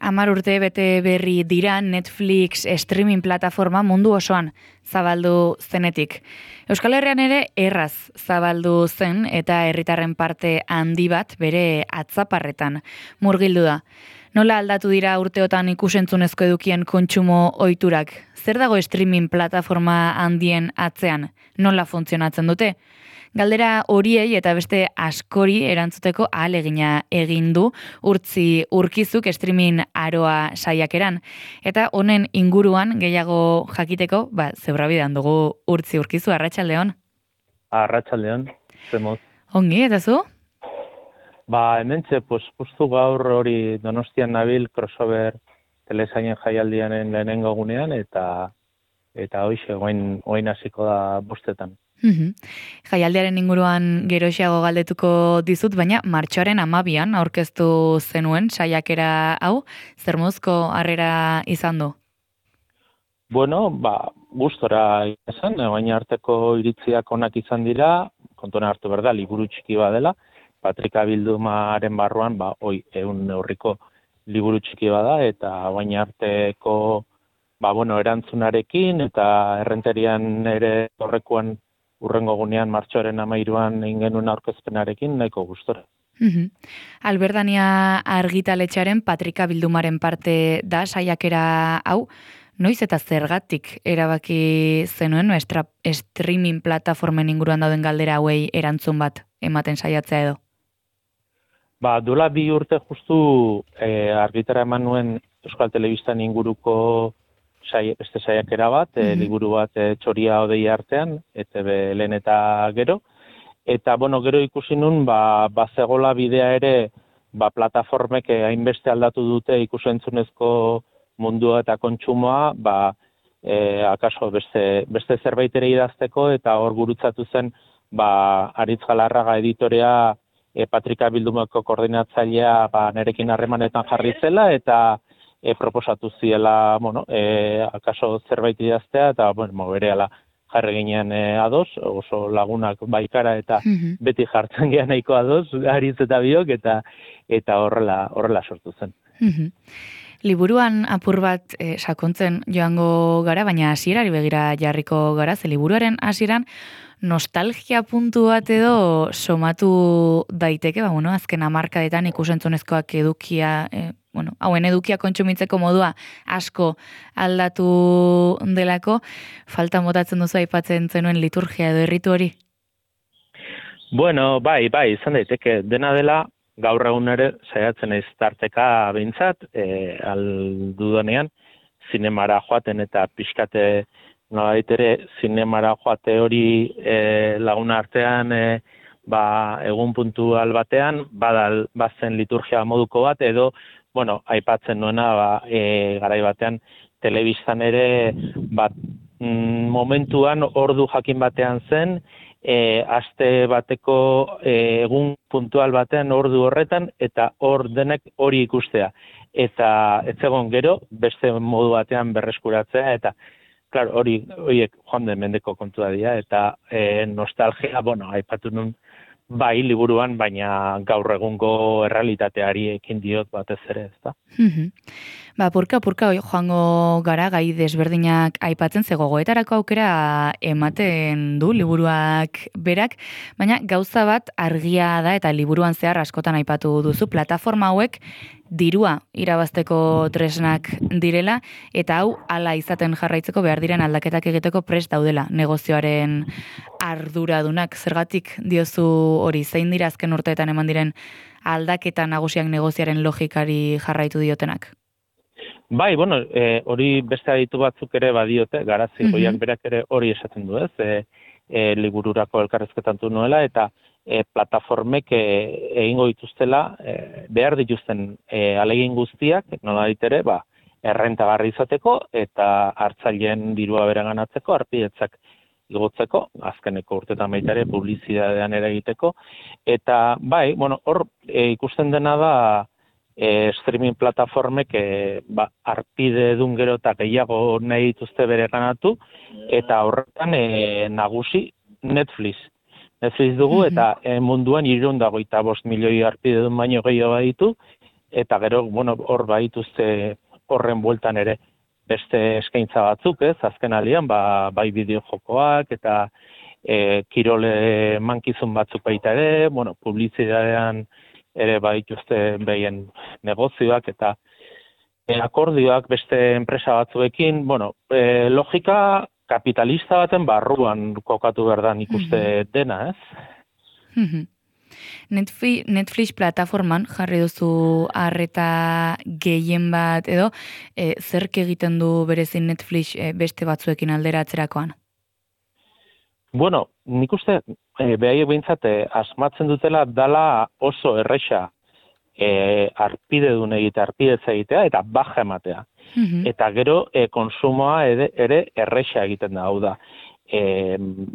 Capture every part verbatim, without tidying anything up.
Hamar urte bete berri dira Netflix streaming plataforma mundu osoan zabaldu zenetik. Euskal Herrian ere erraz zabaldu zen eta herritarren parte handi bat bere atzaparretan murgildu da. Nola aldatu dira urteotan ikusentzunezko edukien kontsumo ohiturak? Zer dago streaming plataforma handien atzean? Nola funtzionatzen dute? Galdera horiei eta beste askori erantzuteko ahalegina egin du Urtzi Urkizuk streaming aroa saiakeran. Eta honen inguruan gehiago jakiteko, ba, zebrabidean dugu Urtzi Urkizu, arratsaldeon. Arratsaldeon, zemoz. Ongi, eta zu? Ba, hementxe, pues, justu gaur hori Donostian nabil crossover telesainen jaialdianen lehenengo gunean, eta eta hoixe, oain, oain hasiko da bostetan. Uhum. Jaialdiaren inguruan geroxeago galdetuko dizut, baina martxoaren hamabian aurkeztu zenuen saiakera hau, zer mozko harrera izan du? Bueno, ba, gustora izan, baina arteko iritziak onak izan dira, kontuan hartu berda, liburu txiki badela, Patrika Bildumaren barruan, ba, oi, egun neurriko liburu txiki bada, eta baina arteko, ba, bueno, erantzunarekin, eta errenterian ere horrekuan urrengo gunean martxoaren hamairuan egin genuen aurkezpenarekin nahiko gustora. Uhum. Alberdania argitaletxearen Patrika Bildumaren parte da saiakera hau, noiz eta zergatik erabaki zenuen estra, streaming plataformen inguruan dauden galdera hauei erantzun bat ematen saiatzea edo? Ba, duela bi urte justu eh, argitara eman nuen Euskal Telebistan inguruko sai, beste saiakera bat, e, liburu bat e, txoria odei artean, E T B lehen eta gero. Eta, bueno, gero ikusi nun, ba, bazegola bidea ere, ba, plataformek hainbeste aldatu dute ikusentzunezko mundua eta kontsumoa, ba, e, akaso beste, beste zerbait ere idazteko, eta hor gurutzatu zen, ba, Aritz Galarraga editorea, e, Patrika Bildumako koordinatzailea, ba, nerekin harremanetan jarri zela, eta E, proposatu ziela, bueno, e, akaso zerbait idaztea, eta, bueno, berehala jarri ginean e, ados, oso lagunak baikara, eta Mhm. beti jartzen gean nahiko ados, Aritz eta biok, eta eta horrela horrela sortu zen. Mhm. Liburuan apur bat eh, sakontzen joango gara, baina hasierari begira jarriko gara, ze liburuaren hasieran nostalgia puntu bat edo somatu daiteke, ba, bueno, azken hamarkadetan ikusentzunezkoak edukia, eh, bueno, hauen edukia kontsumitzeko modua asko aldatu delako, falta botatzen duzu aipatzen zenuen liturgia edo erritu hori? Bueno, bai, bai, izan daiteke, dena dela, gaur egun ere saiatzen ez tarteka behintzat, e, aldudanean, zinemara joaten eta pixkate nolabait ere zinemara joate hori e, laguna artean e, ba, egun puntual batean, badal, bazen liturgia moduko bat, edo, bueno, aipatzen nuena, ba, e, garai batean, telebistan ere, bat, mm, momentuan ordu jakin batean zen, E, aste bateko e, egun puntual batean ordu horretan, eta hor denek hori ikustea. Eta ez egon gero, beste modu batean berreskuratzea, eta claro, hori horiek joan den mendeko kontua dira, eta e, nostalgia, bueno, aipatu nun bai liburuan, baina gaur egungo errealitateari ekin diot batez ere, ezta? Mhm. Ba, purka, purka joango gara gai desberdinak aipatzen, ze gogoetarako aukera ematen du liburuak berak, baina gauza bat argia da eta liburuan zehar askotan aipatu duzu, plataforma hauek dirua irabazteko tresnak direla, eta hau hala izaten jarraitzeko behar diren aldaketak egiteko prest daudela negozioaren arduradunak. Zergatik diozu hori, zein dira azken urteetan eman diren aldaketa nagusiak negoziaren logikari jarraitu diotenak? Bai, bueno, e, hori beste aditu batzuk ere badiote, Garazi Mhm. goiak berak ere hori esaten du, ez? E, e, libururako elkarrezketantu nuela, eta e, plataformek e, egingo dituztela e, behar dituzten e, alegin guztiak, nola ere, ba, errentagarri izateko eta hartzaileen dirua bereganatzeko, arpidetzak igotzeko, azkeneko urtetan baita ere publizitatean ere egiteko, eta bai, bueno, hor e, ikusten dena da e, streaming plataformek e, ba, arpide edun gero eta gehiago nahi dituzte bereganatu, eta horretan e, nagusi Netflix. Netflix dugu, eta e, munduan hirurehun eta hogeita bost milioi arpide edun baino gehiago baditu, eta gero, bueno, hor baituzte horren bueltan ere beste eskaintza batzuk, ez, azken alian, ba, bai bideo jokoak, eta e, kirole mankizun batzuk baita ere, bueno, publizitatean ere baituzte behien negozioak, eta e, akordioak beste enpresa batzuekin, bueno, e, logika kapitalista baten barruan kokatu behar da nik uste mm-hmm. dena, ez? Mm-hmm. Netflix, Netflix plataforman jarri duzu arreta gehien bat edo, e, zerk egiten du berezin Netflix e, beste batzuekin alderatzerakoan? Bueno, nik uste e, behaiek behintzat e, asmatzen dutela dala oso erresa e, arpide dune egitea, arpidez egitea eta baja ematea. Mm-hmm. Eta gero e, konsumoa ere, ere erresa egiten da, hau da. E,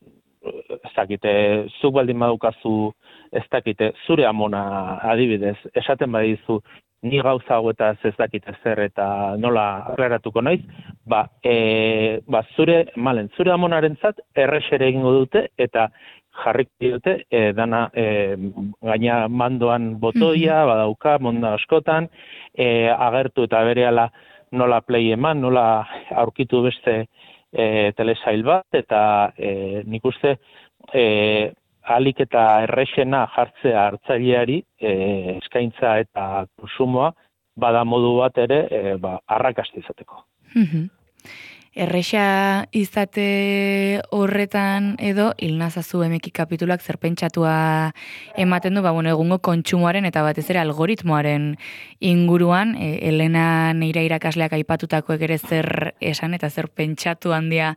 ez dakite, zuk baldin badukazu, ez dakite, zure amona adibidez, esaten badizu, ni gauza hauetaz ez dakite zer eta nola aklaratuko naiz, ba, e, ba zure, malen, zure amonarentzat errexere egingo dute eta jarrik dute e, dana e, gaina mandoan botoia, mm-hmm. badauka, monda askotan, e, agertu eta berehala nola play eman, nola aurkitu beste E, telesail bat, eta e, nik uste e, alik eta errexena jartzea hartzaileari e, eskaintza eta konsumoa bada modu bat ere e, ba, arrakasta izateko. Mm-hmm. Errexa izate horretan edo hilnazazu emeki kapitulak zer pentsatua ematen du, ba, bueno, egungo kontsumoaren eta batez ere algoritmoaren inguruan, e, Elena Neira irakasleak aipatutakoek ere zer esan eta zer pentsatu handia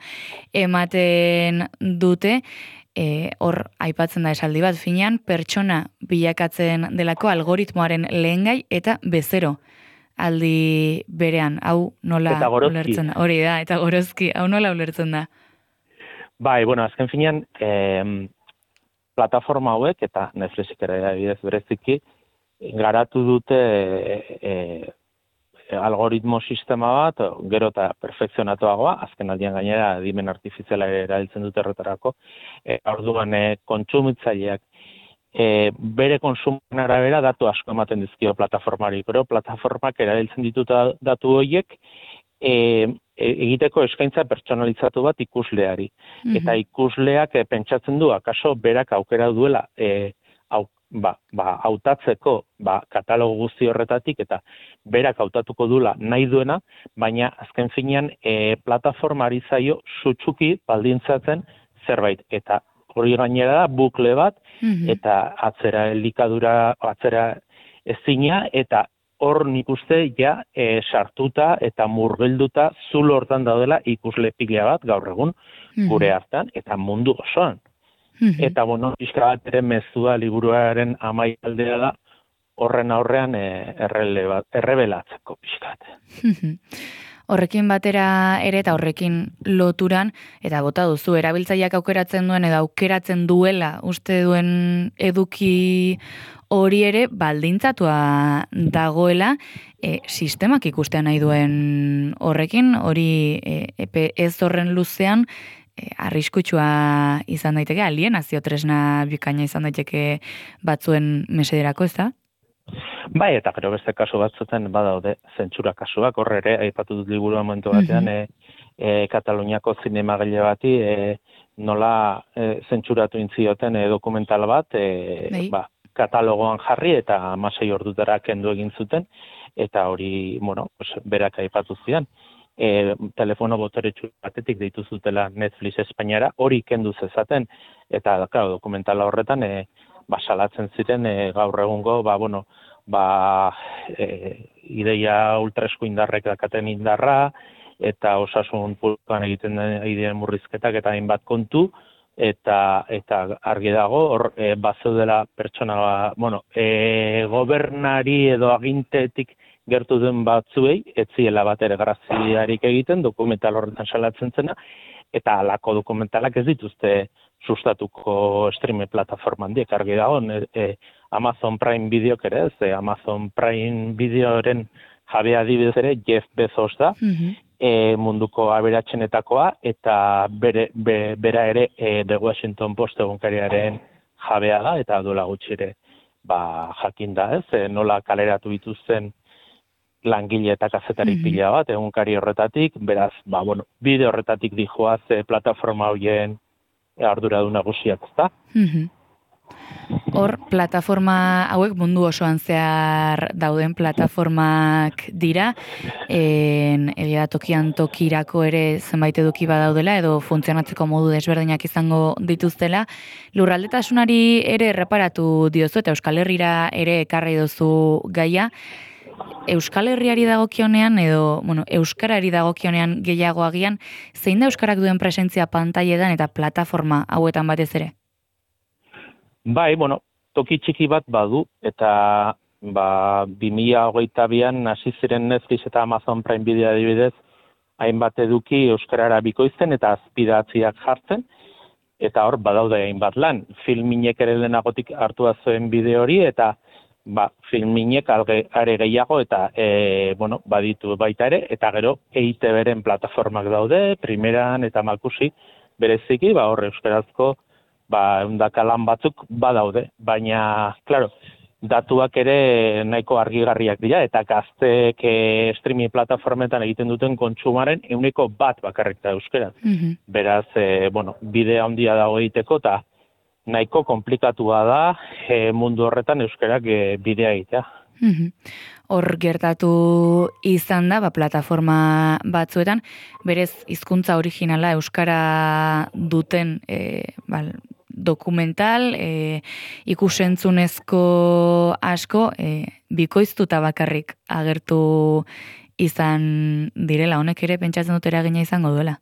ematen dute, e, hor aipatzen da esaldi bat, finean pertsona bilakatzen delako algoritmoaren lehengai eta bezero. Aldi berean, hau nola ulertzen da. Hori da, eta gorozki, hau nola ulertzen da. Bai, bueno, azken finean, eh, plataforma hauek, eta Netflixik ere adibidez bereziki, garatu dute eh, algoritmo sistema bat, gero eta perfekzionatuagoa, azken aldian gainera adimen artifiziala erabiltzen dute erretarako, eh, orduan eh, kontsumitzaileak E, bere konsumoen arabera datu asko ematen dizkio plataformari, pero plataformak erabiltzen dituta datu horiek e, e, egiteko eskaintza pertsonalizatu bat ikusleari. Mm-hmm. Eta ikusleak e, pentsatzen du, akaso berak aukera duela e, au, ba, ba, hautatzeko ba, katalogo guzti horretatik eta berak hautatuko duela nahi duena, baina azken finean e, plataformari zaio sutsuki baldintzatzen zerbait. Eta hori gainera da, bukle bat, mm-hmm. eta atzera elikadura, atzera ezina, eta hor nik uste ja e, sartuta eta murgilduta zulo hortan daudela ikusle pila bat gaur egun mm-hmm. gure hartan, eta mundu osoan. Mm-hmm. Eta, bueno, pixka bat ere mezua liburuaren amaialdea da, horren aurrean e, errebelatzeko pixka bat. Mm-hmm. Horrekin batera ere eta horrekin loturan, eta bota duzu, erabiltzaileak aukeratzen duen edo aukeratzen duela uste duen eduki hori ere baldintzatua dagoela, e, sistemak ikustea nahi duen horrekin, hori e, epe ez horren luzean, e, arriskutsua izan daiteke, alienazio tresna bikaina izan daiteke batzuen mesederako, ez da? Bai, eta gero beste kasu batzuetan badaude zentsura kasuak, horre ere, aipatu dut liburu momentu batean, mm-hmm. e, e, Kataluniako zinemagile bati e, nola e, zentsuratu intzioten e, dokumental bat, e, ba, katalogoan jarri eta hamasei ordutara kendu egin zuten, eta hori, bueno, pues, berak aipatu zidan. E, telefono boteretsu batetik deitu zutela Netflix Espainiara, hori kendu zezaten, eta, claro, dokumentala horretan, e, ba, salatzen ziren e, gaur egungo, ba, bueno, ba, e, ideia ultraesku indarrek dakaten indarra, eta osasun publikoan egiten den murrizketak eta hainbat kontu, eta eta argi dago, hor e, bazeudela pertsona, ba, bueno, e, gobernari edo agintetik gertu den batzuei, etziela bat ere graziarik egiten, dokumental horretan salatzen zena, eta halako dokumentalak ez dituzte sustatuko streaming plataforma handiek argi dago, e, Amazon Prime Videok ere, ez, e, Amazon Prime Videoren jabea adibidez ere Jeff Bezos da, mm-hmm. e, munduko aberatsenetakoa, eta bere, be, bera ere e, The Washington Post egunkariaren jabea da, eta duela gutxi ere ba, jakin da, ez, e, nola kaleratu dituzten langile eta kazetari Mhm. pila bat, egunkari horretatik, beraz, ba, bueno, bide horretatik dijoaz e, plataforma horien arduradu nagusiak, ezta? Mhm. Hor, plataforma hauek mundu osoan zehar dauden plataformak dira, en, egia da tokian tokirako ere zenbait eduki badaudela, edo funtzionatzeko modu desberdinak izango dituztela. Lurraldetasunari ere erreparatu diozu, eta Euskal Herrira ere ekarri duzu gaia. Euskal Herriari dagokionean, edo, bueno, Euskarari dagokionean gehiago agian, zein da Euskarak duen presentzia pantailetan eta plataforma hauetan batez ere? Bai, bueno, toki txiki bat badu, eta ba, bi mila hogeita bian hasi ziren Netflix eta Amazon Prime Video adibidez, hainbat eduki euskarara bikoizten eta azpidatziak jartzen, eta hor badaude hainbat lan. Filminek ere lehenagotik hartua zuen bideo hori, eta ba, filminek alge, are gehiago, eta e, bueno, baditu baita ere, eta gero E I Te Beren plataformak daude, primeran eta makusi bereziki, ba, hor euskarazko ba, eundaka lan batzuk badaude, baina, klaro, datuak ere nahiko argigarriak dira, eta gazteek e, streaming plataformetan egiten duten kontsumaren euneko bat bakarrik da euskaraz. Mhm. Beraz, e, bueno, bidea handia dago egiteko, eta nahiko komplikatua da e, mundu horretan euskarak e, bidea egitea. Mhm. Hor gertatu izan da, ba, plataforma batzuetan, berez hizkuntza originala euskara duten e, ba, dokumental, e, ikusentzunezko asko, e, bikoiztuta bakarrik agertu izan direla, honek ere pentsatzen dut eragina izango duela.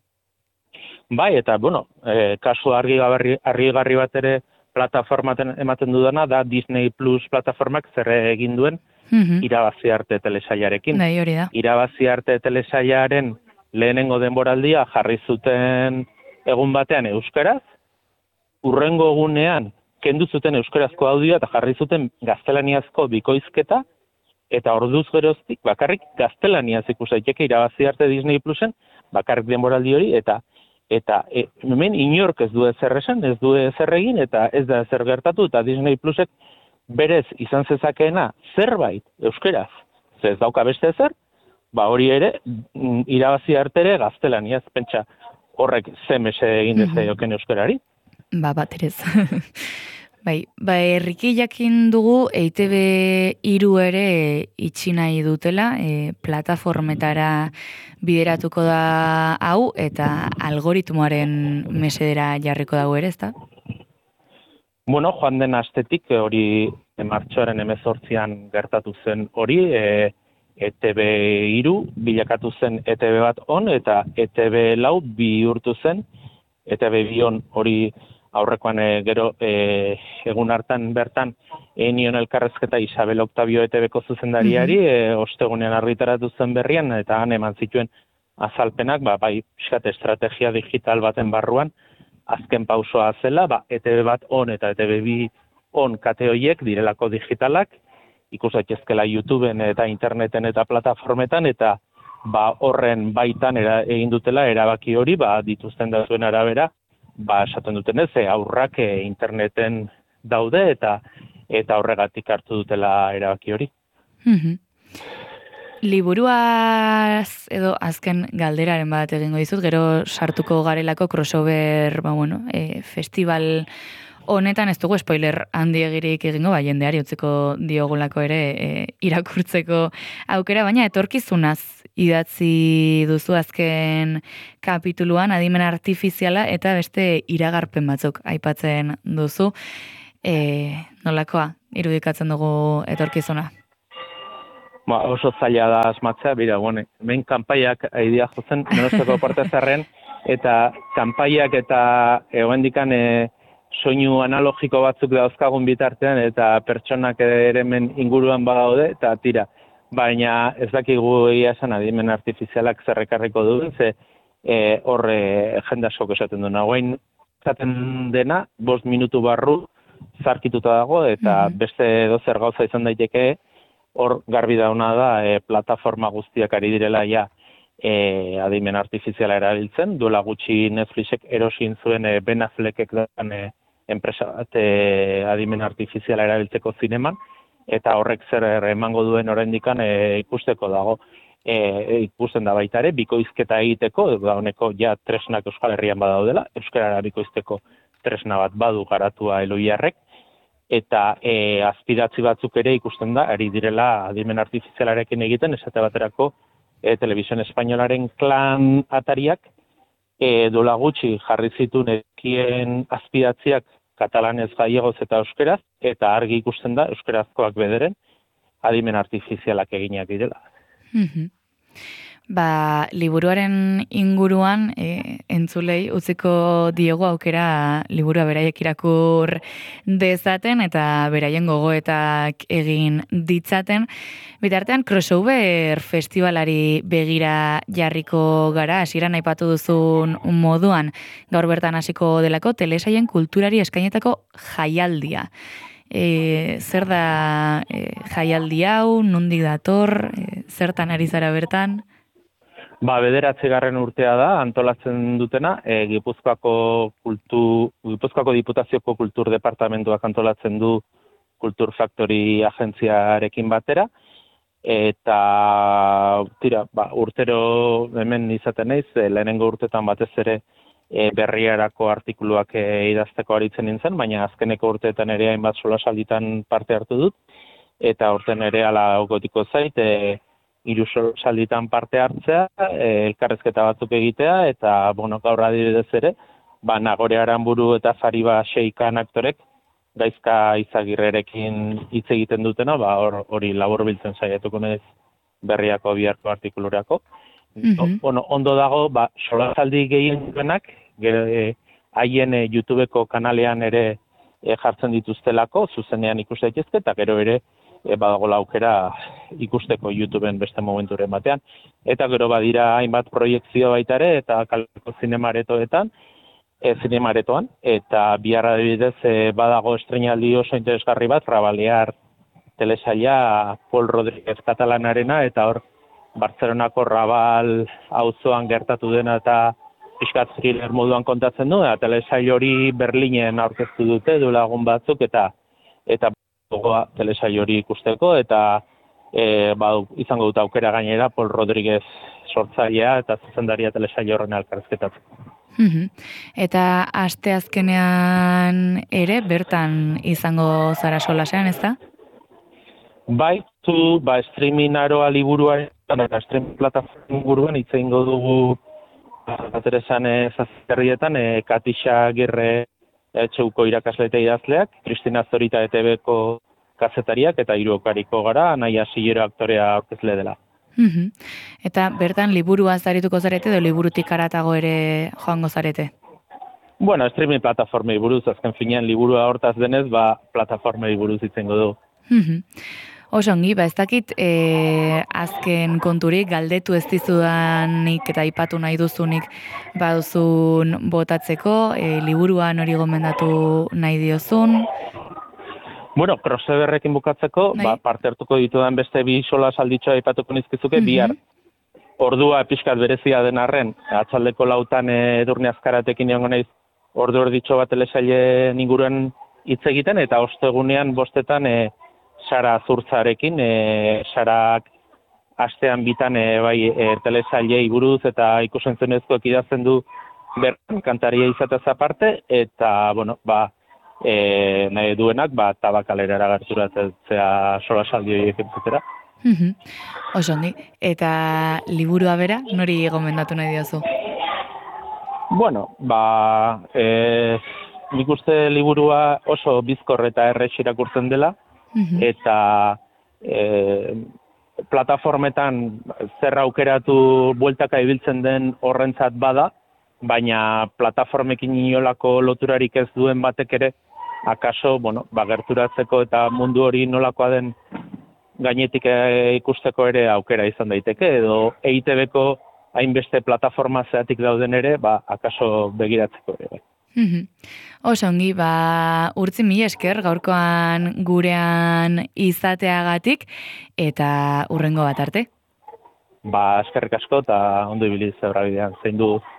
Bai, eta, bueno, e, kasu argigarri, argigarri bat ere plataformaten ematen dudana, da Disney Plus plataformak zer egin duen Mhm. irabazi arte telesailarekin. Bai, hori da. Irabazi arte telesailaren lehenengo denboraldia jarri zuten egun batean euskaraz, urrengo egunean kendu zuten euskarazko audioa eta jarri zuten gaztelaniazko bikoizketa, eta orduz geroztik bakarrik gaztelaniaz ikus daiteke irabazi arte Disney Plusen, bakarrik denboraldi hori, eta eta e, hemen inork ez du ezer esan, ez du ezer egin, eta ez da ezer gertatu, eta Disney Plusek berez izan zezakeena zerbait euskaraz, ze ez dauka beste ezer, ba hori ere mm, irabazi arte ere gaztelaniaz, pentsa horrek zemese egin dezaioken euskarari. Ba, bat ere ez. Bai, ba, herriki jakin dugu E I Te Be hiru ere itxi nahi dutela, e, plataformetara bideratuko da hau, eta algoritmoaren mesedera jarriko dago ere, ezta? Bueno, joan den astetik hori martxoaren hemezortzian gertatu zen hori, e, E Te Be hiru bilakatu zen E Te Be bat on, eta E Te Be lau bihurtu zen E Te Be bi on hori. Aurrekoan e, gero e, egun hartan bertan egin nion elkarrezketa Isabel Octavio E Te Beko zuzendariari, e, ostegunean argitaratu zen berrian, eta han eman zituen azalpenak, ba, bai, pixkat estrategia digital baten barruan, azken pausoa zela, ba, E Te Be bat on eta E Te Be bi on kate horiek direlako digitalak, ikus daitezkela YouTubeen eta interneten eta plataformetan, eta ba, horren baitan era, egin dutela erabaki hori, ba, dituzten datuen arabera, ba, esaten duten ez, aurrak e, interneten daude eta eta horregatik hartu dutela erabaki hori. Mhm. Liburuaz edo azken galderaren bat egingo dizut, gero sartuko garelako crossover, ba, bueno, e, festival honetan ez dugu spoiler handiegirik egingo, ba, jendeari utziko diogulako ere e, irakurtzeko aukera, baina etorkizunaz idatzi duzu azken kapituluan, adimen artifiziala eta beste iragarpen batzuk aipatzen duzu. E, nolakoa irudikatzen dugu etorkizuna? Ba, oso zaila da asmatzea, bira, bueno, hemen kanpaiak aidea jotzen, Donostiko Portezarren, eta kanpaiak eta egoendikan e, soinu analogiko batzuk dauzkagun bitartean, eta pertsonak ere hemen inguruan badaude, eta tira. Baina ez dakigu egia esan adimen artifizialak zerrekarriko duen, ze e, horre jende askok esaten duen. Hauain esaten dena, bost minutu barru zarkituta dago, eta Mhm. beste dozer gauza izan daiteke, hor garbi dauna da e, plataforma guztiak ari direla ja e, adimen artifiziala erabiltzen. Duela gutxi Netflixek erosin zuen e, Ben Affleckek dan e, enpresa bat e, adimen artifiziala erabiltzeko zineman, eta horrek zer emango duen oraindikan e, ikusteko dago. E, ikusten da baita ere, bikoizketa egiteko, da honeko ja tresnak Euskal Herrian badaudela, Euskarara bikoizteko tresna bat badu garatua Eloiarrek, eta e, azpidatzi batzuk ere ikusten da, ari direla adimen artifizialarekin egiten, esate baterako e, Televisión Espainolaren klan atariak, e, dola gutxi jarri zituen ekien azpidatziak katalanez, gaiegoz eta euskeraz, eta argi ikusten da euskerazkoak bederen adimen artifizialak eginak direla. Mhm. Ba, liburuaren inguruan e, entzulei utziko diego aukera liburua beraiek irakur dezaten eta beraien gogoetak egin ditzaten. Bitartean, crossover festivalari begira jarriko gara, hasieran aipatu duzun moduan, gaur bertan hasiko delako telesaien kulturari eskainetako jaialdia. E, zer da e, jaialdi hau, nondik dator, e, zertan ari zara bertan? Ba, bederatzigarren urtea da, antolatzen dutena, e, Gipuzkoako, kultu, Gipuzkoako Diputazioko Kultur Departamentuak antolatzen du Kultur Factory agentziarekin batera, eta tira, ba, urtero hemen izaten naiz, e, lehenengo urtetan batez ere e, berriarako artikuluak e, idazteko aritzen nintzen, baina azkeneko urteetan ere hainbat solasalditan parte hartu dut, eta urten ere ala gotiko zait, e, hiru salditan parte hartzea, e, elkarrezketa batzuk egitea, eta bueno, gaur adibidez ere, ba, Nagore Aranburu eta Fariba Xeikan aktorek, Gaizka Izagirrerekin hitz egiten dutena, ba, hor, hori labur biltzen saiatuko naiz berriako biharko artikulurako. Mm-hmm. Bueno, ondo dago, ba, solasaldi gehien duenak, haien e, YouTubeko kanalean ere e, jartzen dituztelako, zuzenean ikus daitezke, eta gero ere, e, badagola aukera ikusteko YouTubeen beste momenturen batean. Eta gero badira hainbat proiektzio baita ere, eta kaleko zinemaretoetan, e, zinemaretoan, eta bihar adibidez e, badago estreinaldi oso interesgarri bat, Rabalear telesaila Pol Rodríguez katalanarena, eta hor Bartzelonako Rabal auzoan gertatu dena eta pixkat thriller moduan kontatzen du, eta telesail hori Berlinen aurkeztu dute duela egun batzuk, eta eta gogoa telesail hori ikusteko, eta e, ba, izango dut aukera gainera Pol Rodríguez sortzailea eta zuzendaria telesail horren elkarrizketatzeko. Eta aste azkenean ere bertan izango zara solasean, ez da? Bai, zu, ba, streaming aroa liburua eta streaming plataforma inguruan hitz egingo dugu ateresan zazkerrietan, e, Katixa Agirre etxeuko irakasle eta idazleak, Kristina Zorita E T Bko kazetariak eta hiru okariko gara, Anaia Sillero aktorea aurkezle dela. Uh-huh. Eta bertan liburua zarituko zarete edo liburutik aratago ere joango zarete? Bueno, streaming plataformei buruz, azken finean liburua hortaz denez, ba, plataformei buruz itzengo du. Uh-huh. Oso ongi, ba ez dakit e, azken konturik galdetu ez dizudanik eta aipatu nahi duzunik baduzun botatzeko, e, liburuan hori gomendatu nahi diozun? Bueno, crossoverrekin bukatzeko, ba, parte hartuko ditudan beste bi sola salditxoa aipatuko nizkizuke, mm-hmm. bihar ordua pixkat berezia den arren, atzaldeko lautan e, Edurne Azkaratekin egongo naiz ordu erditxo bat telesailen inguruan hitz egiten, eta ostegunean bostetan e, Sara Zurtzarekin, e, Sarak astean bitan e, bai e, telesailei buruz eta ikusentzunezkoek idazten du bertan kantaria izatez aparte, eta bueno, ba, e, nahi duenak, ba, tabakalerara gerturatzea solasaldi horiek entzutera. Mm-hmm. Oso ondi. Eta liburua bera, nori gomendatu nahi diozu? Bueno, ba, e, nik uste liburua oso bizkor eta errex irakurtzen dela, mm-hmm. eta e, plataformetan zer aukeratu bueltaka ibiltzen den horrentzat bada, baina plataformekin inolako loturarik ez duen batek ere, akaso, bueno, ba, gerturatzeko eta mundu hori nolakoa den gainetik ikusteko ere aukera izan daiteke, edo E I T Bko hainbeste plataforma zeatik dauden ere, ba, akaso begiratzeko ere. Mm-hmm. Oso ongi, ba, Urtzi, mila esker gaurkoan gurean izateagatik eta hurrengo bat arte. Ba, eskerrik asko eta ondo ibili zebra bidean, zein du